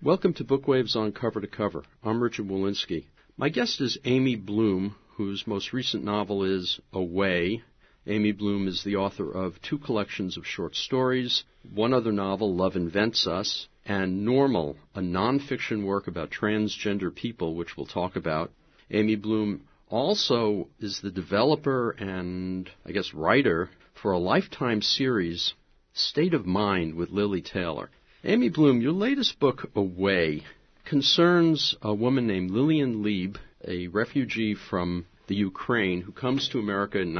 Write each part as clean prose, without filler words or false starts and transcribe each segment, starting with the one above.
Welcome to Bookwaves on Cover to Cover. I'm Richard Walensky. My guest is Amy Bloom, whose most recent novel is Away. Amy Bloom is the author of 2 collections of short stories, one other novel, Love Invents Us, and Normal, a nonfiction work about transgender people, which we'll talk about. Amy Bloom also is the developer and, writer for a Lifetime series, State of Mind with Lili Taylor. Amy Bloom, your latest book, Away, concerns a woman named Lillian Leib, a refugee from the Ukraine who comes to America in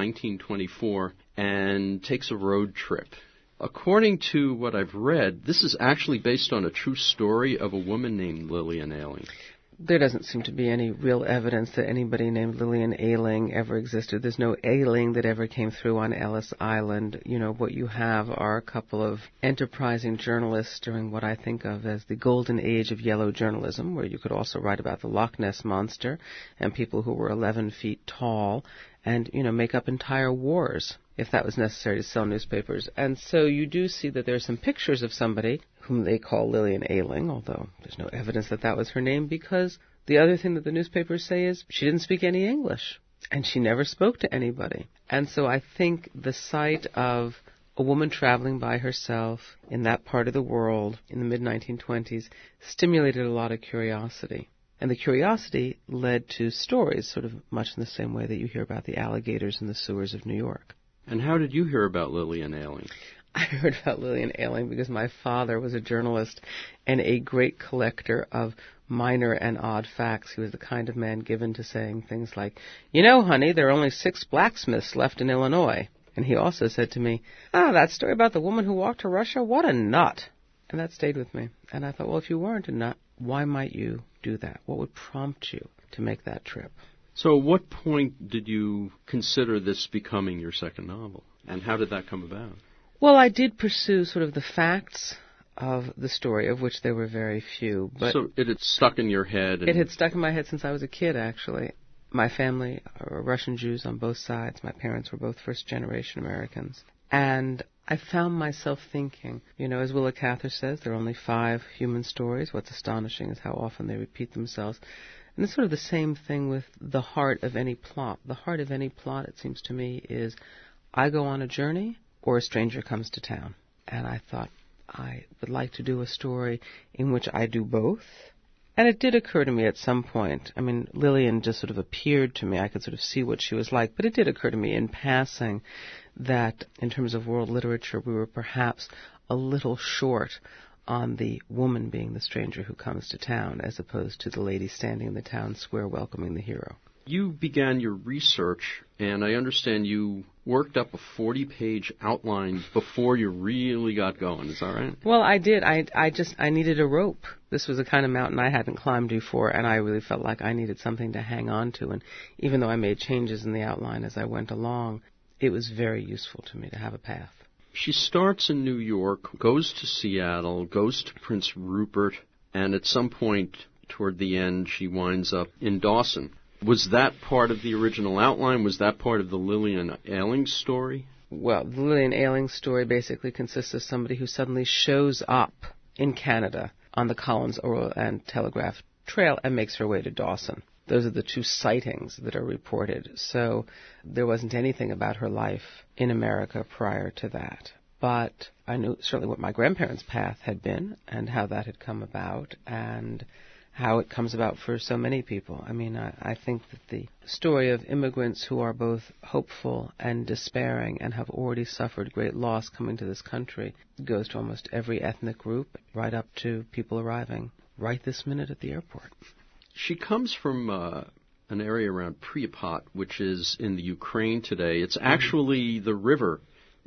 1924 and takes a road trip. According to what I've read, this is actually based on a true story of a woman named Lillian Ayling. There doesn't seem to be any real evidence that anybody named Lillian Ayling ever existed. There's no Ayling that ever came through on Ellis Island. You know, what you have are a couple of enterprising journalists during what I think of as the golden age of yellow journalism, where you could also write about the Loch Ness Monster and people who were 11 feet tall and, make up entire wars if that was necessary to sell newspapers. And so you do see that there are some pictures of somebody whom they call Lillian Ayling, although there's no evidence that that was her name, because the other thing that the newspapers say is she didn't speak any English, and she never spoke to anybody. And so I think the sight of a woman traveling by herself in that part of the world in the mid-1920s stimulated a lot of curiosity. And the curiosity led to stories, sort of much in the same way that you hear about the alligators in the sewers of New York. And how did you hear about Lillian Ayling? I heard about Lillian Ayling because my father was a journalist and a great collector of minor and odd facts. He was the kind of man given to saying things like, honey, there are only 6 blacksmiths left in Illinois. And he also said to me, that story about the woman who walked to Russia, what a nut. And that stayed with me. And I thought, well, if you weren't a nut, why might you do that? What would prompt you to make that trip? So at what point did you consider this becoming your second novel? And how did that come about? Well, I did pursue sort of the facts of the story, of which there were very few. But so it had stuck in your head? It had stuck in my head since I was a kid, actually. My family are Russian Jews on both sides. My parents were both first-generation Americans. And I found myself thinking, as Willa Cather says, there are only 5 human stories. What's astonishing is how often they repeat themselves. And it's sort of the same thing with the heart of any plot. The heart of any plot, it seems to me, is I go on a journey or a stranger comes to town. And I thought I would like to do a story in which I do both. And it did occur to me at some point. I mean, Lillian just sort of appeared to me. I could sort of see what she was like. But it did occur to me in passing that in terms of world literature, we were perhaps a little short on the woman being the stranger who comes to town as opposed to the lady standing in the town square welcoming the hero. You began your research, and I understand you worked up a 40-page outline before you really got going. Is that right? Well, I did. I needed a rope. This was the kind of mountain I hadn't climbed before, and I really felt like I needed something to hang on to. And even though I made changes in the outline as I went along, it was very useful to me to have a path. She starts in New York, goes to Seattle, goes to Prince Rupert, and at some point toward the end, she winds up in Dawson. Was that part of the original outline? Was that part of the Lillian Ayling story? Well, the Lillian Ayling story basically consists of somebody who suddenly shows up in Canada on the Collins Oral and Telegraph Trail and makes her way to Dawson. Those are the 2 sightings that are reported. So there wasn't anything about her life in America prior to that. But I knew certainly what my grandparents' path had been and how that had come about and how it comes about for so many people. I mean, I think that the story of immigrants who are both hopeful and despairing and have already suffered great loss coming to this country goes to almost every ethnic group, right up to people arriving right this minute at the airport. She comes from an area around Pripyat, which is in the Ukraine today. It's actually the river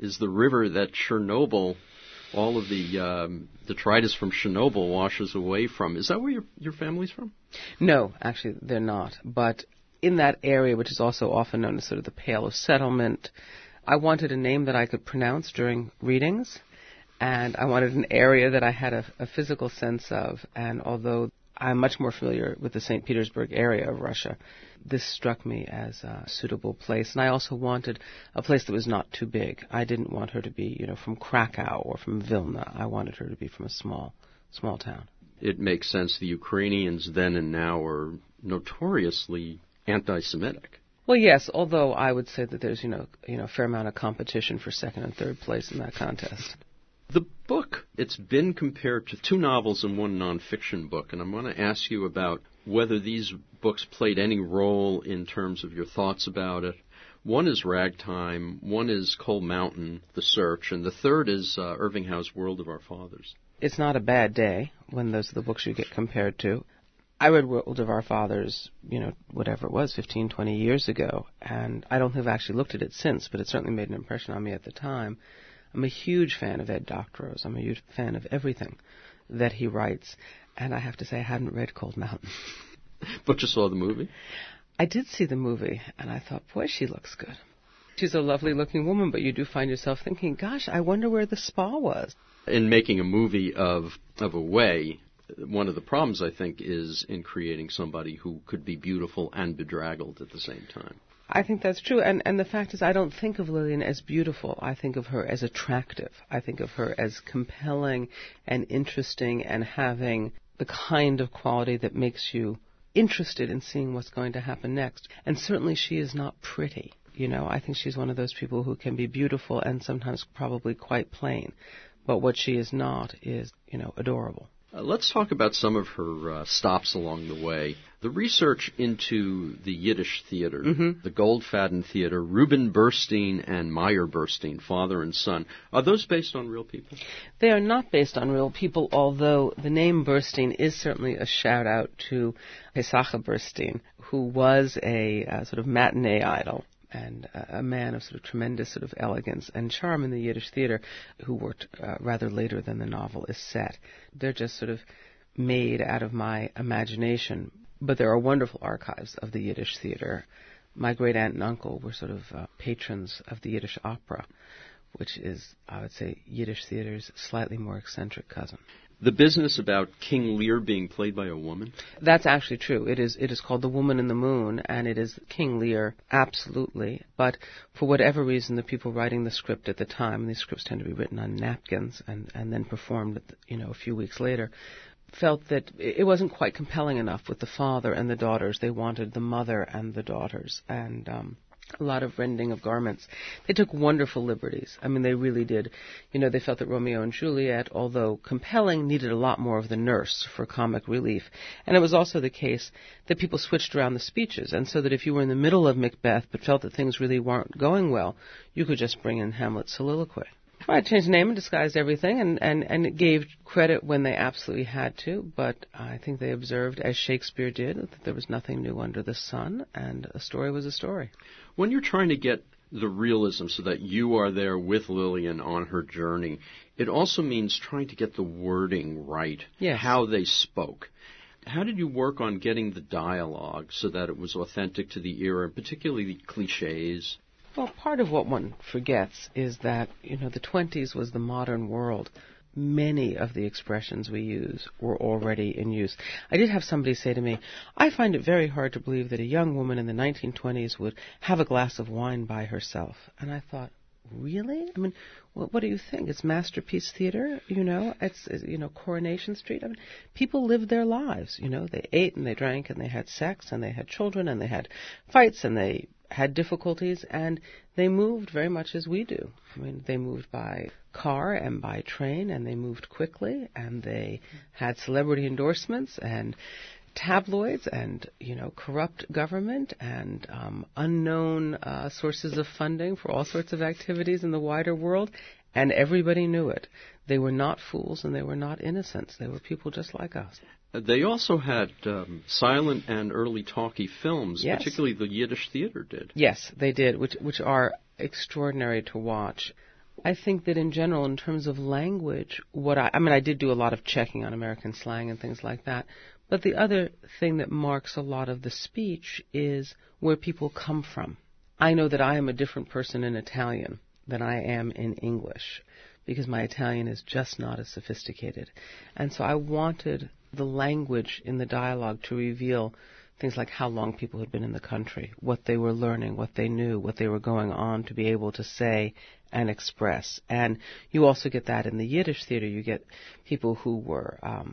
that Chernobyl, all of the detritus from Chernobyl washes away from. Is that where your family's from? No, actually they're not. But in that area, which is also often known as sort of the Pale of Settlement, I wanted a name that I could pronounce during readings, and I wanted an area that I had a physical sense of. And although I'm much more familiar with the St. Petersburg area of Russia, this struck me as a suitable place. And I also wanted a place that was not too big. I didn't want her to be, from Krakow or from Vilna. I wanted her to be from a small town. it makes sense the Ukrainians then and now are notoriously anti-Semitic. Well, yes, although I would say that there's, a fair amount of competition for second and third place in that contest. The book, it's been compared to 2 novels and 1 nonfiction book, and I'm going to ask you about whether these books played any role in terms of your thoughts about it. One is Ragtime, one is Cold Mountain, The Search, and the third is Irving Howe's World of Our Fathers. It's not a bad day when those are the books you get compared to. I read World of Our Fathers, whatever it was, 15, 20 years ago, and I don't think I've actually looked at it since, but it certainly made an impression on me at the time. I'm a huge fan of Ed Doctorow's. I'm a huge fan of everything that he writes, and I have to say I hadn't read Cold Mountain. But you saw the movie? I did see the movie, and I thought, boy, she looks good. She's a lovely-looking woman, but you do find yourself thinking, gosh, I wonder where the spa was. In making a movie of Away, one of the problems, I think, is in creating somebody who could be beautiful and bedraggled at the same time. I think that's true, and the fact is I don't think of Lillian as beautiful. I think of her as attractive. I think of her as compelling and interesting and having the kind of quality that makes you interested in seeing what's going to happen next. And certainly she is not pretty. I think she's one of those people who can be beautiful and sometimes probably quite plain. But what she is not is, adorable. Let's talk about some of her stops along the way. The research into the Yiddish theater, the Goldfaden Theater, Reuben Burstein and Meyer Burstein, father and son, are those based on real people? They are not based on real people, although the name Burstein is certainly a shout-out to Pesach Burstein, who was a sort of matinee idol and a man of sort of tremendous sort of elegance and charm in the Yiddish theater, who worked rather later than the novel is set. They're just sort of made out of my imagination, but there are wonderful archives of the Yiddish theater. My great-aunt and uncle were sort of patrons of the Yiddish opera, which is, I would say, Yiddish theater's slightly more eccentric cousin. The business about King Lear being played by a woman? That's actually true. It is called The Woman in the Moon, and it is King Lear, absolutely. But for whatever reason, the people writing the script at the time, and these scripts tend to be written on napkins and then performed, a few weeks later, felt that it wasn't quite compelling enough with the father and the daughters. They wanted the mother and the daughters, and a lot of rending of garments. They took wonderful liberties. I mean, they really did. They felt that Romeo and Juliet, although compelling, needed a lot more of the nurse for comic relief. And it was also the case that people switched around the speeches, and so that if you were in the middle of Macbeth but felt that things really weren't going well, you could just bring in Hamlet's soliloquy. I changed the name and disguised everything and it gave credit when they absolutely had to, but I think they observed, as Shakespeare did, that there was nothing new under the sun, and a story was a story. When you're trying to get the realism so that you are there with Lillian on her journey, it also means trying to get the wording right, yes. How they spoke. How did you work on getting the dialogue so that it was authentic to the era, particularly the cliches? Well, part of what one forgets is that, the 20s was the modern world. Many of the expressions we use were already in use. I did have somebody say to me, I find it very hard to believe that a young woman in the 1920s would have a glass of wine by herself. And I thought, really? I mean, what do you think? It's Masterpiece Theater, it's Coronation Street. I mean, people lived their lives, They ate and they drank and they had sex and they had children and they had fights and they had difficulties, and they moved very much as we do. I mean, they moved by car and by train, and they moved quickly, and they had celebrity endorsements and tabloids and, corrupt government and unknown sources of funding for all sorts of activities in the wider world, and everybody knew it. They were not fools and they were not innocents. They were people just like us. They also had silent and early talkie films, yes. Particularly the Yiddish theater did. Yes, they did, which are extraordinary to watch. I think that in general, in terms of language, I did do a lot of checking on American slang and things like that, but the other thing that marks a lot of the speech is where people come from. I know that I am a different person in Italian than I am in English, because my Italian is just not as sophisticated. And so I wanted the language in the dialogue to reveal things like how long people had been in the country, what they were learning, what they knew, what they were going on to be able to say and express. And you also get that in the Yiddish theater. You get people who were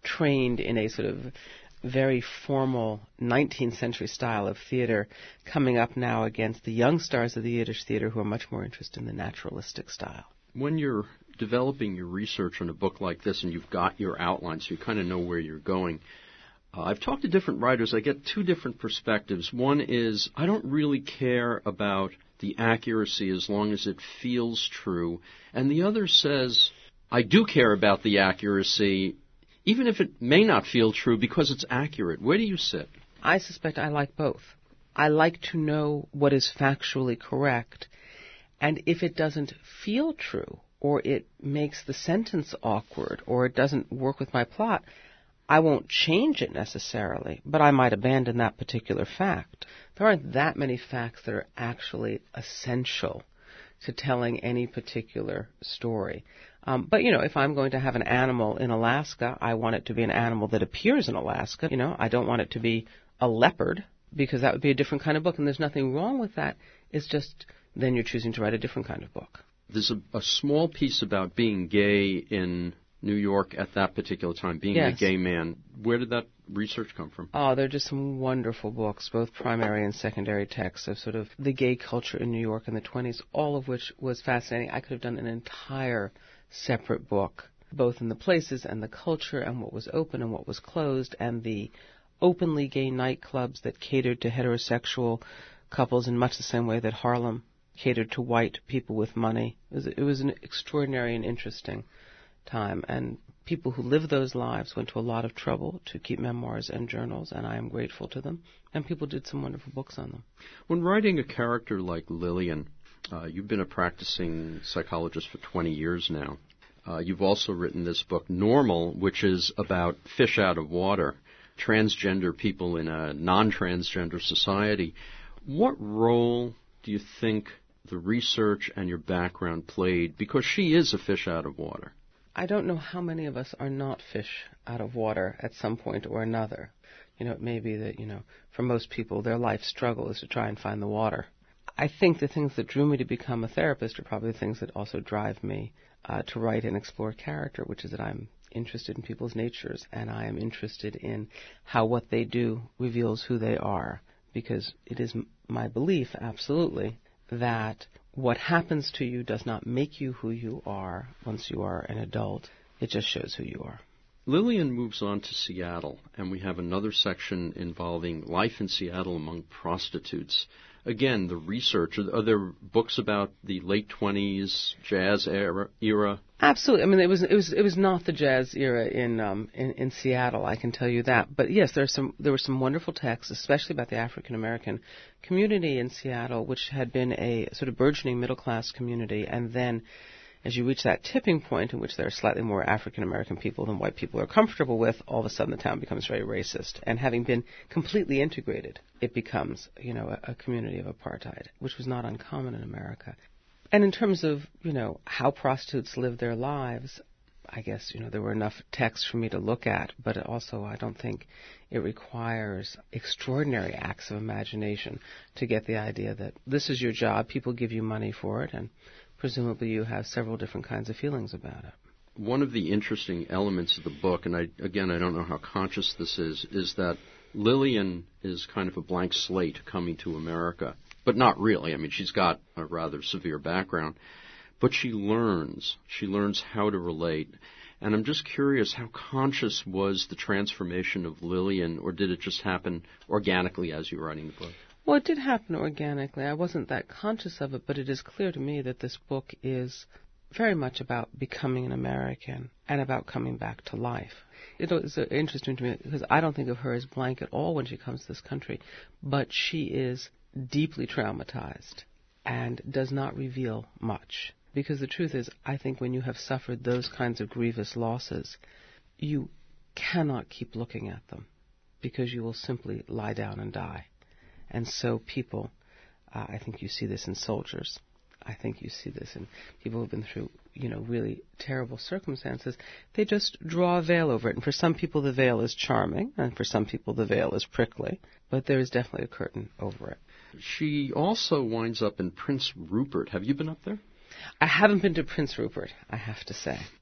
trained in a sort of very formal 19th century style of theater, coming up now against the young stars of the Yiddish theater who are much more interested in the naturalistic style. When you're developing your research on a book like this and you've got your outline so you kind of know where you're going, I've talked to different writers. I get two different perspectives. One is I don't really care about the accuracy as long as it feels true. And the other says I do care about the accuracy even if it may not feel true because it's accurate. Where do you sit? I suspect I like both. I like to know what is factually correct. And if it doesn't feel true, or it makes the sentence awkward, or it doesn't work with my plot, I won't change it necessarily, but I might abandon that particular fact. There aren't that many facts that are actually essential to telling any particular story. But, if I'm going to have an animal in Alaska, I want it to be an animal that appears in Alaska. I don't want it to be a leopard, because that would be a different kind of book, and there's nothing wrong with that. It's just then you're choosing to write a different kind of book. There's a small piece about being gay in New York at that particular time, being a gay man. Where did that research come from? Oh, there are just some wonderful books, both primary and secondary texts of sort of the gay culture in New York in the 20s, all of which was fascinating. I could have done an entire separate book, both in the places and the culture and what was open and what was closed and the openly gay nightclubs that catered to heterosexual couples in much the same way that Harlem catered to white people with money. It was an extraordinary and interesting time, and people who lived those lives went to a lot of trouble to keep memoirs and journals, and I am grateful to them, and people did some wonderful books on them. When writing a character like Lillian, you've been a practicing psychologist for 20 years now. You've also written this book, Normal, which is about fish out of water, transgender people in a non-transgender society. What role do you think the research and your background played? Because she is a fish out of water. I don't know how many of us are not fish out of water at some point or another. It may be that, for most people, their life struggle is to try and find the water. I think the things that drew me to become a therapist are probably the things that also drive me to write and explore character, which is that I'm interested in people's natures, and I am interested in how what they do reveals who they are, because it is my belief, absolutely, that what happens to you does not make you who you are once you are an adult. It just shows who you are. Lillian moves on to Seattle, and we have another section involving life in Seattle among prostitutes. Again, the research, are there books about the late 20s jazz era? Absolutely. I mean, it was not the jazz era in Seattle, I can tell you that. But yes, there were some wonderful texts, especially about the African American community in Seattle, which had been a sort of burgeoning middle class community, and then as you reach that tipping point in which there are slightly more African American people than white people are comfortable with, all of a sudden the town becomes very racist. And having been completely integrated, it becomes, a community of apartheid, which was not uncommon in America. And in terms of, how prostitutes live their lives, I guess, there were enough texts for me to look at, but also I don't think it requires extraordinary acts of imagination to get the idea that this is your job, people give you money for it, and presumably you have several different kinds of feelings about it. One of the interesting elements of the book, and I don't know how conscious this is that Lillian is kind of a blank slate coming to America. But not really. I mean, she's got a rather severe background. But she learns how to relate. And I'm just curious, how conscious was the transformation of Lillian, or did it just happen organically as you were writing the book? Well, it did happen organically. I wasn't that conscious of it, but it is clear to me that this book is very much about becoming an American and about coming back to life. It is interesting to me because I don't think of her as blank at all when she comes to this country, but she is deeply traumatized and does not reveal much. Because the truth is, I think when you have suffered those kinds of grievous losses, you cannot keep looking at them because you will simply lie down and die. And so people, I think you see this in soldiers. I think you see this in people who have been through, really terrible circumstances. They just draw a veil over it. And for some people, the veil is charming, and for some people, the veil is prickly. But there is definitely a curtain over it. She also winds up in Prince Rupert. Have you been up there? I haven't been to Prince Rupert, I have to say.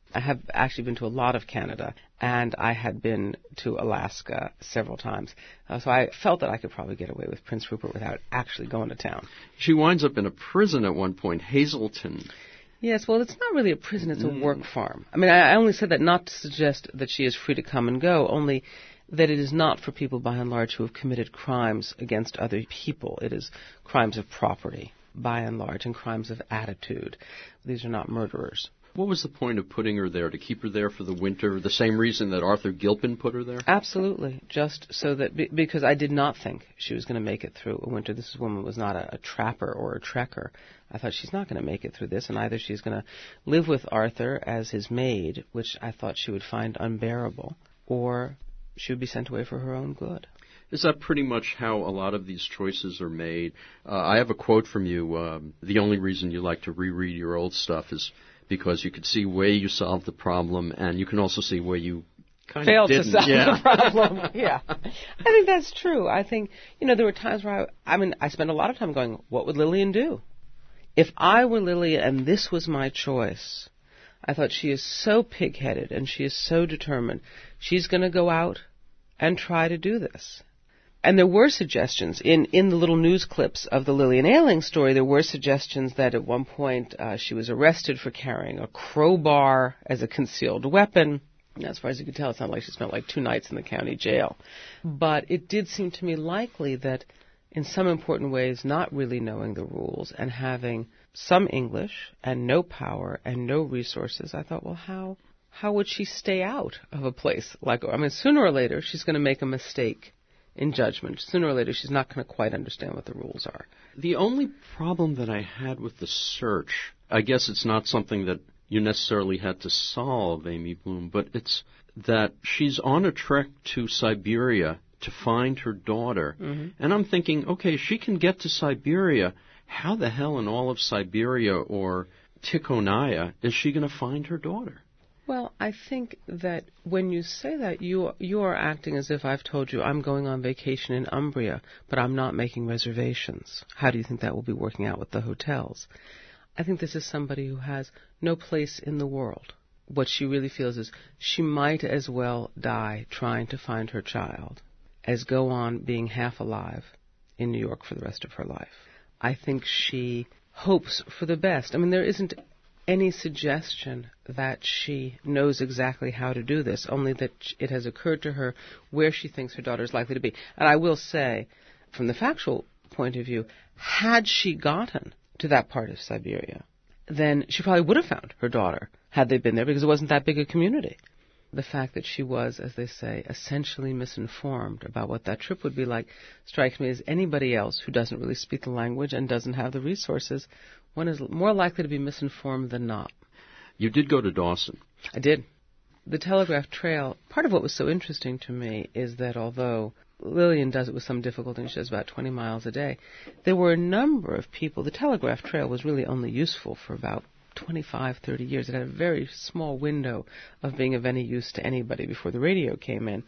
I have actually been to a lot of Canada, and I had been to Alaska several times. So I felt that I could probably get away with Prince Rupert without actually going to town. She winds up in a prison at one point, Hazleton. Yes, well, it's not really a prison, it's a work farm. I mean, I only said that not to suggest that she is free to come and go, only that it is not for people, by and large, who have committed crimes against other people. It is crimes of property, by and large, and crimes of attitude. These are not murderers. What was the point of putting her there? To keep her there for the winter? The same reason that Arthur Gilpin put her there? Absolutely. Just so that, because I did not think she was going to make it through a winter. This woman was not a trapper or a trekker. I thought she's not going to make it through this, and either she's going to live with Arthur as his maid, which I thought she would find unbearable, or she would be sent away for her own good. Is that pretty much how a lot of these choices are made? I have a quote from you. The only reason you like to reread your old stuff is because you could see where you solved the problem, and you can also see where you kind failed of didn't. To solve the problem. Yeah, I think that's true. I think, there were times where I spent a lot of time going, what would Lillian do? If I were Lillian and this was my choice, I thought she is so pig-headed and she is so determined. She's going to go out and try to do this. And there were suggestions in the little news clips of the Lillian Ayling story. There were suggestions that at one point she was arrested for carrying a crowbar as a concealed weapon. And as far as you could tell, it sounded like she spent 2 nights in the county jail. But it did seem to me likely that in some important ways, not really knowing the rules and having some English and no power and no resources, I thought, well, how would she stay out of a place like? Sooner or later she's going to make a mistake in judgment. Sooner or later, she's not going to quite understand what the rules are. The only problem that I had with the search, I guess it's not something that you necessarily had to solve, Amy Bloom, but it's that she's on a trek to Siberia to find her daughter. Mm-hmm. And I'm thinking, okay, she can get to Siberia. How the hell in all of Siberia or Tikhonaya is she going to find her daughter? Well, I think that when you say that, you are acting as if I've told you I'm going on vacation in Umbria, but I'm not making reservations. How do you think that will be working out with the hotels? I think this is somebody who has no place in the world. What she really feels is she might as well die trying to find her child as go on being half alive in New York for the rest of her life. I think she hopes for the best. There isn't any suggestion that she knows exactly how to do this, only that it has occurred to her where she thinks her daughter is likely to be. And I will say, from the factual point of view, had she gotten to that part of Siberia, then she probably would have found her daughter had they been there, because it wasn't that big a community. The fact that she was, as they say, essentially misinformed about what that trip would be like strikes me as anybody else who doesn't really speak the language and doesn't have the resources. One is more likely to be misinformed than not. You did go to Dawson. I did. The Telegraph Trail, part of what was so interesting to me is that although Lillian does it with some difficulty and she does about 20 miles a day, there were a number of people. The Telegraph Trail was really only useful for about 25, 30 years. It had a very small window of being of any use to anybody before the radio came in.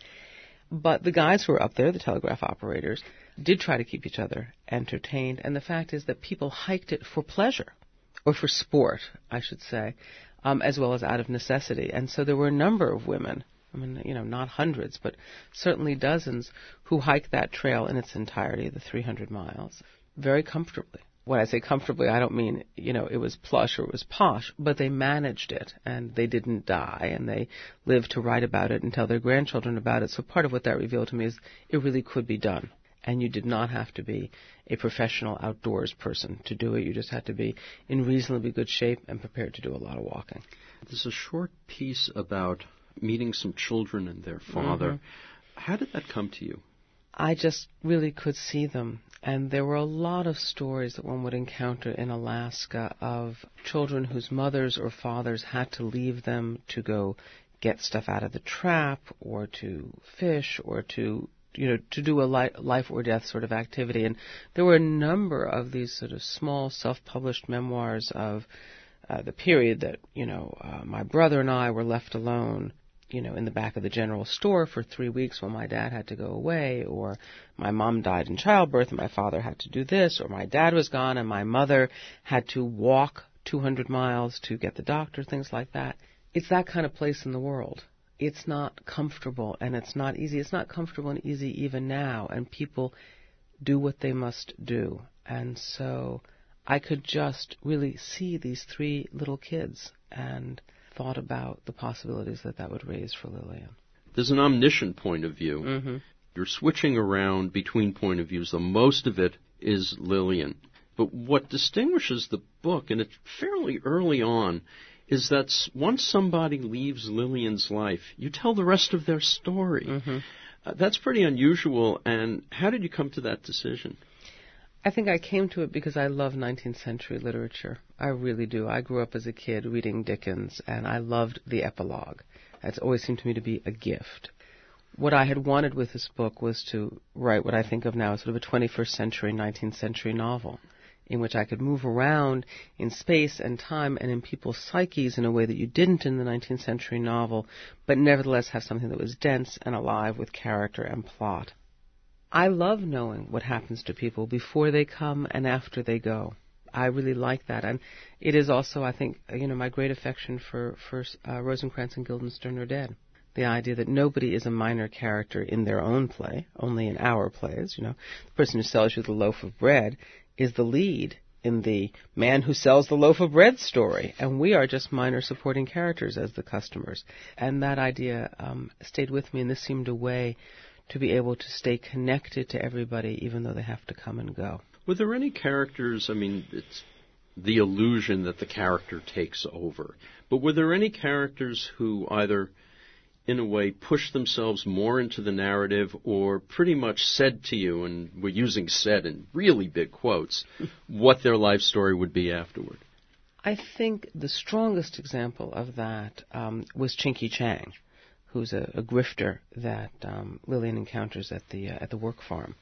But the guys who were up there, the telegraph operators, did try to keep each other entertained. And the fact is that people hiked it for pleasure, or for sport, I should say, as well as out of necessity. And so there were a number of women, not hundreds, but certainly dozens, who hiked that trail in its entirety, the 300 miles, very comfortably. When I say comfortably, I don't mean, it was plush or it was posh, but they managed it, and they didn't die, and they lived to write about it and tell their grandchildren about it. So part of what that revealed to me is it really could be done, and you did not have to be a professional outdoors person to do it. You just had to be in reasonably good shape and prepared to do a lot of walking. There's a short piece about meeting some children and their father. Mm-hmm. How did that come to you? I just really could see them. And there were a lot of stories that one would encounter in Alaska of children whose mothers or fathers had to leave them to go get stuff out of the trap or to fish or to do a life or death sort of activity. And there were a number of these sort of small self-published memoirs of the period that, my brother and I were left alone, in the back of the general store for 3 weeks while my dad had to go away, or my mom died in childbirth and my father had to do this, or my dad was gone and my mother had to walk 200 miles to get the doctor, things like that. it's that kind of place in the world. It's not comfortable and it's not easy. It's not comfortable and easy even now, and people do what they must do. And so I could just really see these three little kids and thought about the possibilities that would raise for Lillian. There's an omniscient point of view. Mm-hmm. You're switching around between point of views, though most of it is Lillian. But what distinguishes the book, and it's fairly early on, is that once somebody leaves Lillian's life, you tell the rest of their story. Mm-hmm. That's pretty unusual, and how did you come to that decision? I think I came to it because I love 19th century literature. I really do. I grew up as a kid reading Dickens, and I loved the epilogue. That's always seemed to me to be a gift. What I had wanted with this book was to write what I think of now as sort of a 21st century, 19th century novel, in which I could move around in space and time and in people's psyches in a way that you didn't in the 19th century novel, but nevertheless have something that was dense and alive with character and plot. I love knowing what happens to people before they come and after they go. I really like that. And it is also, I think, my great affection for Rosencrantz and Guildenstern are dead. The idea that nobody is a minor character in their own play, only in our plays. The person who sells you the loaf of bread is the lead in the man who sells the loaf of bread story, and we are just minor supporting characters as the customers. And that idea stayed with me, and this seemed a way to be able to stay connected to everybody, even though they have to come and go. Were there any characters, it's the illusion that the character takes over, but were there any characters who either, in a way, pushed themselves more into the narrative or pretty much said to you, and we're using said in really big quotes, what their life story would be afterward? I think the strongest example of that was Chinky Chang, who's a grifter that Lillian encounters at the work farm.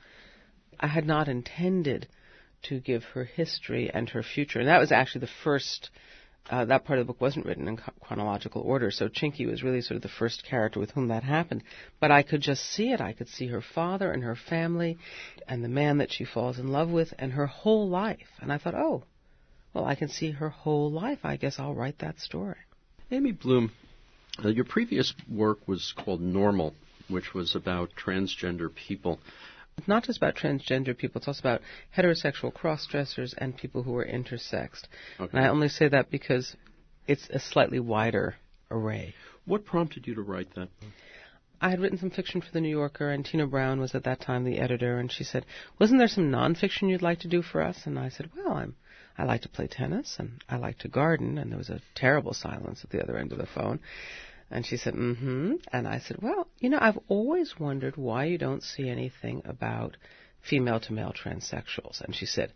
I had not intended to give her history and her future, and that was actually the first. That part of the book wasn't written in chronological order, so Chinky was really sort of the first character with whom that happened. But I could just see it. I could see her father and her family and the man that she falls in love with and her whole life. And I thought, oh, well, I can see her whole life. I guess I'll write that story. Amy Bloom, your previous work was called Normal, which was about transgender people. It's not just about transgender people. It's also about heterosexual cross-dressers and people who are intersexed. Okay. And I only say that because it's a slightly wider array. What prompted you to write that? I had written some fiction for The New Yorker, and Tina Brown was at that time the editor, and she said, wasn't there some nonfiction you'd like to do for us? And I said, well, I like to play tennis, and I like to garden, and there was a terrible silence at the other end of the phone. And she said, mm-hmm. And I said, well, I've always wondered why you don't see anything about female-to-male transsexuals. And she said,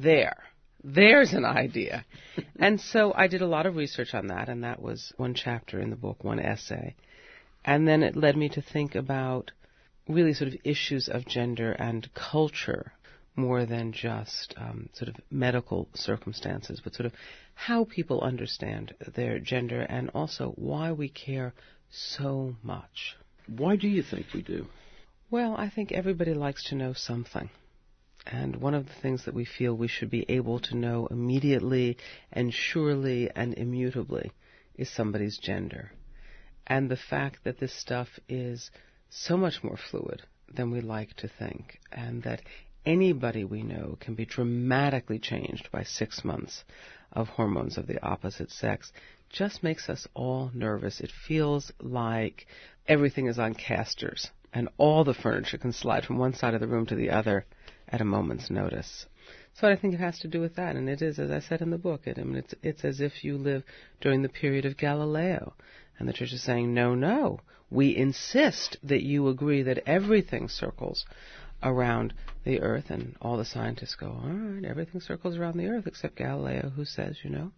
there's an idea. And so I did a lot of research on that, and that was one chapter in the book, one essay. And then it led me to think about really sort of issues of gender and culture more than just sort of medical circumstances, but sort of how people understand their gender and also why we care so much. Why do you think we do? Well, I think everybody likes to know something. And one of the things that we feel we should be able to know immediately and surely and immutably is somebody's gender. And the fact that this stuff is so much more fluid than we like to think, and that anybody we know can be dramatically changed by 6 months of hormones of the opposite sex, just makes us all nervous. It feels like everything is on casters, and all the furniture can slide from one side of the room to the other at a moment's notice. So I think it has to do with that, and it is, as I said in the book, it's as if you live during the period of Galileo, and the church is saying, no, we insist that you agree that everything circles around the earth, and all the scientists go, all right, everything circles around the earth except Galileo, who says,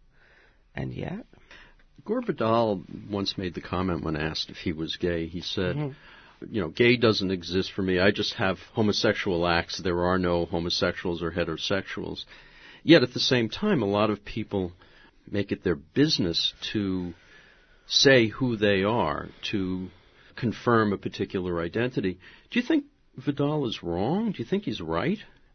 and yet. Gore Vidal once made the comment when asked if he was gay. He said, gay doesn't exist for me. I just have homosexual acts. There are no homosexuals or heterosexuals. Yet at the same time, a lot of people make it their business to say who they are, to confirm a particular identity. Do you think Vidal is wrong? Do you think he's right?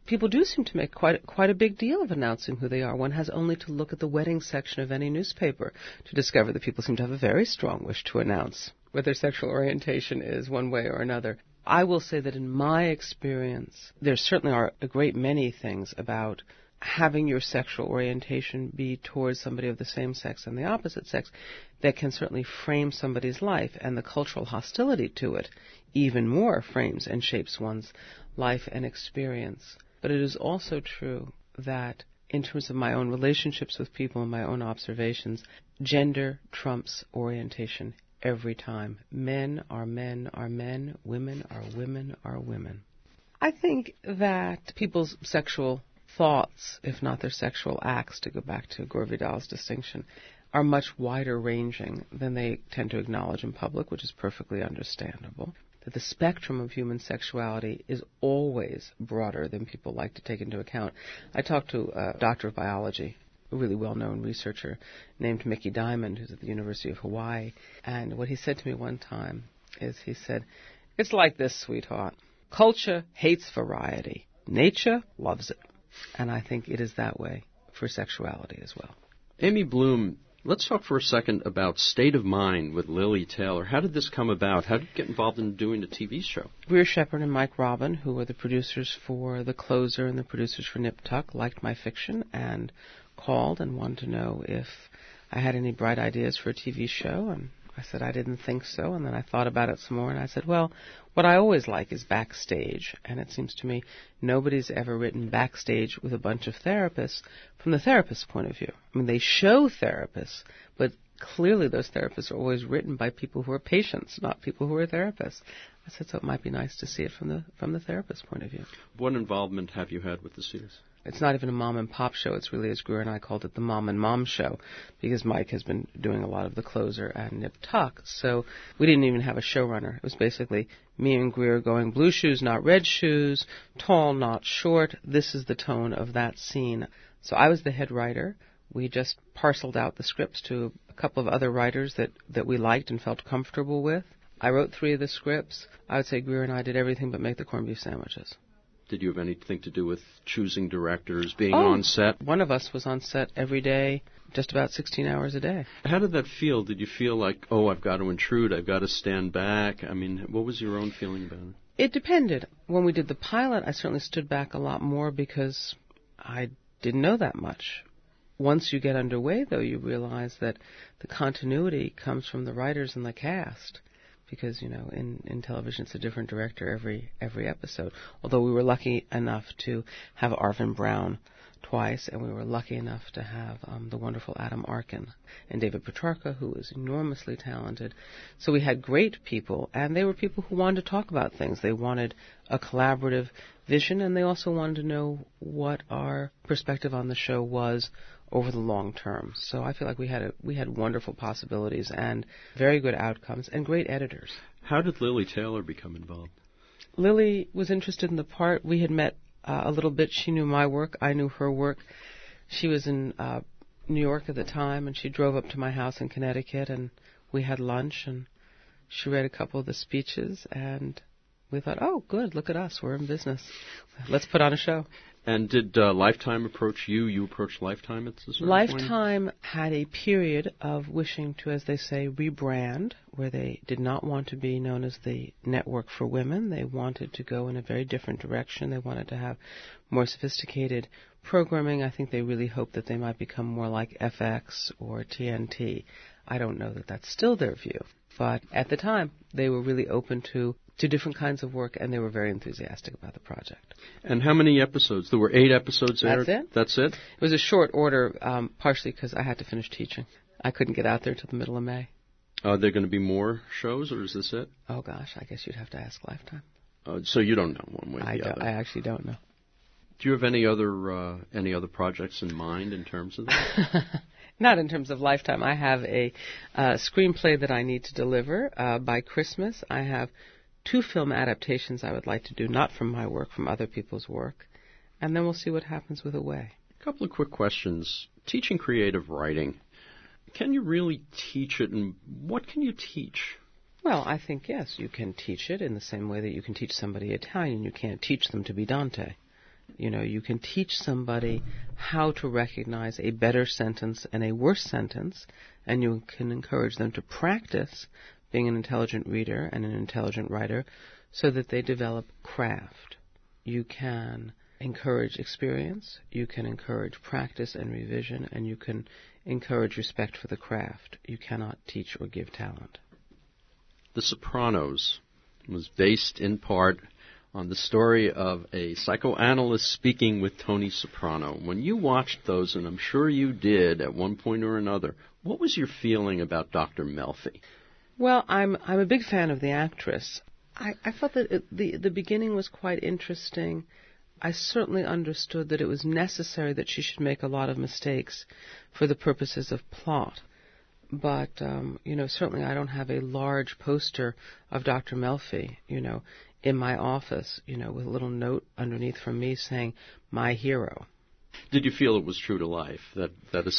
people do seem to make quite a big deal of announcing who they are. One has only to look at the wedding section of any newspaper to discover that people seem to have a very strong wish to announce what their sexual orientation is one way or another. I will say that in my experience, there certainly are a great many things about having your sexual orientation be towards somebody of the same sex and the opposite sex that can certainly frame somebody's life, and the cultural hostility to it even more frames and shapes one's life and experience. But it is also true that in terms of my own relationships with people and my own observations, gender trumps orientation every time. Men are men are men, women are women. I think that people's sexual thoughts, if not their sexual acts, to go back to Gore Vidal's distinction, are much wider ranging than they tend to acknowledge in public, which is perfectly understandable. That the spectrum of human sexuality is always broader than people like to take into account. I talked to a doctor of biology, a really well-known researcher named Mickey Diamond, who's at the University of Hawaii, and what he said to me one time is he said, "It's like this, sweetheart. Culture hates variety. Nature loves it." And I think it is that way for sexuality as well. Amy Bloom, let's talk for a second about State of Mind with Lili Taylor. How did this come about? How did you get involved in doing a TV show? Greer Shepard and Mike Robin, who were the producers for The Closer and the producers for Nip Tuck, liked my fiction and called and wanted to know if I had any bright ideas for a TV show, and I said I didn't think so, and then I thought about it some more, and I said, well, what I always like is backstage, and it seems to me nobody's ever written backstage with a bunch of therapists from the therapist's point of view. I mean, they show therapists, but clearly those therapists are always written by people who are patients, not people who are therapists. I said, so it might be nice to see it from the therapist's point of view. What involvement have you had with the series? It's not even a mom and pop show. It's really, as Greer and I called it, the Mom and Mom show, because Mike has been doing a lot of The Closer and Nip Tuck. So we didn't even have a showrunner. It was basically me and Greer going, blue shoes, not red shoes, tall, not short. This is the tone of that scene. So I was the head writer. We just parceled out the scripts to a couple of other writers that we liked and felt comfortable with. I wrote 3 of the scripts. I would say Greer and I did everything but make the corned beef sandwiches. Did you have anything to do with choosing directors, being on set? One of us was on set every day, just about 16 hours a day. How did that feel? Did you feel like, oh, I've got to intrude, I've got to stand back? I mean, what was your own feeling about it? It depended. When we did the pilot, I certainly stood back a lot more because I didn't know that much. Once you get underway, though, you realize that the continuity comes from the writers and the cast. Because, you know, in television it's a different director every episode. Although we were lucky enough to have Arvin Brown twice, and we were lucky enough to have the wonderful Adam Arkin and David Petrarca, who is enormously talented. So we had great people, and they were people who wanted to talk about things. They wanted a collaborative vision, and they also wanted to know what our perspective on the show was over the long term. So I feel like we had wonderful possibilities and very good outcomes and great editors. How did Lili Taylor become involved? Lili was interested in the part. We had met a little bit. She knew my work. I knew her work. She was in New York at the time, and she drove up to my house in Connecticut, and we had lunch, and she read a couple of the speeches, and we thought, oh, good, look at us. We're in business. Let's put on a show. And did Lifetime approach you? You approached Lifetime at this point? Lifetime had a period of wishing to, as they say, rebrand, where they did not want to be known as the network for women. They wanted to go in a very different direction. They wanted to have more sophisticated programming. I think they really hoped that they might become more like FX or TNT. I don't know that that's still their view. But at the time, they were really open to different kinds of work, and they were very enthusiastic about the project. And how many episodes? There were 8 episodes there? That's it. That's it? It was a short order, partially because I had to finish teaching. I couldn't get out there till the middle of May. Are there going to be more shows, or is this it? Oh, gosh, I guess you'd have to ask Lifetime. So you don't know one way or the other? I actually don't know. Do you have any other projects in mind in terms of that? Not in terms of Lifetime. I have a screenplay that I need to deliver by Christmas. I have 2 film adaptations I would like to do, not from my work, from other people's work. And then we'll see what happens with Away. A couple of quick questions. Teaching creative writing. Can you really teach it, and what can you teach? Well, I think, yes, you can teach it in the same way that you can teach somebody Italian. You can't teach them to be Dante. You can teach somebody how to recognize a better sentence and a worse sentence, and you can encourage them to practice being an intelligent reader and an intelligent writer so that they develop craft. You can encourage experience, you can encourage practice and revision, and you can encourage respect for the craft. You cannot teach or give talent. The Sopranos was based in part on the story of a psychoanalyst speaking with Tony Soprano. When you watched those, and I'm sure you did at one point or another, what was your feeling about Dr. Melfi? Well, I'm a big fan of the actress. I felt that the beginning was quite interesting. I certainly understood that it was necessary that she should make a lot of mistakes for the purposes of plot. But, certainly I don't have a large poster of Dr. Melfi, in my office, with a little note underneath from me saying, my hero. Did you feel it was true to life, that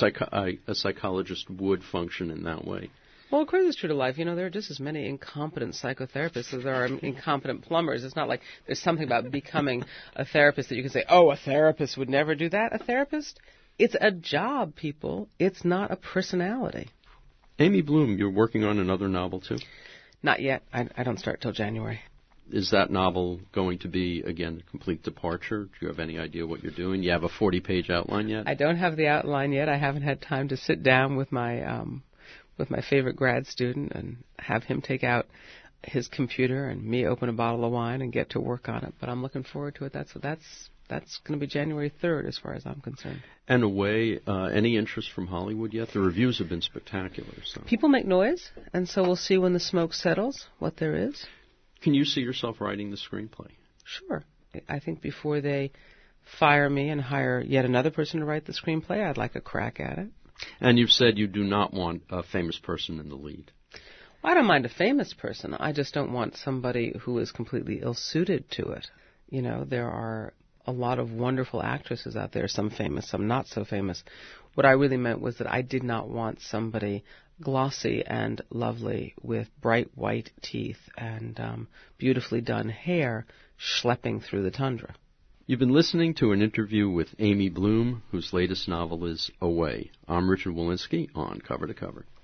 a psychologist would function in that way? Well, of course it's true to life. There are just as many incompetent psychotherapists as there are incompetent plumbers. It's not like there's something about becoming a therapist that you can say, oh, a therapist would never do that. A therapist, it's a job, people. It's not a personality. Amy Bloom, you're working on another novel, too? Not yet. I don't start till January. Is that novel going to be, again, a complete departure? Do you have any idea what you're doing? You have a 40-page outline yet? I don't have the outline yet. I haven't had time to sit down with my favorite grad student and have him take out his computer and me open a bottle of wine and get to work on it. But I'm looking forward to it. That's going to be January 3rd as far as I'm concerned. And Away, any interest from Hollywood yet? The reviews have been spectacular. So. People make noise, and so we'll see when the smoke settles what there is. Can you see yourself writing the screenplay? Sure. I think before they fire me and hire yet another person to write the screenplay, I'd like a crack at it. And you've said you do not want a famous person in the lead. Well, I don't mind a famous person. I just don't want somebody who is completely ill-suited to it. There are a lot of wonderful actresses out there, some famous, some not so famous. What I really meant was that I did not want somebody glossy and lovely with bright white teeth and beautifully done hair schlepping through the tundra. You've been listening to an interview with Amy Bloom, whose latest novel is Away. I'm Richard Wolinsky on Cover to Cover.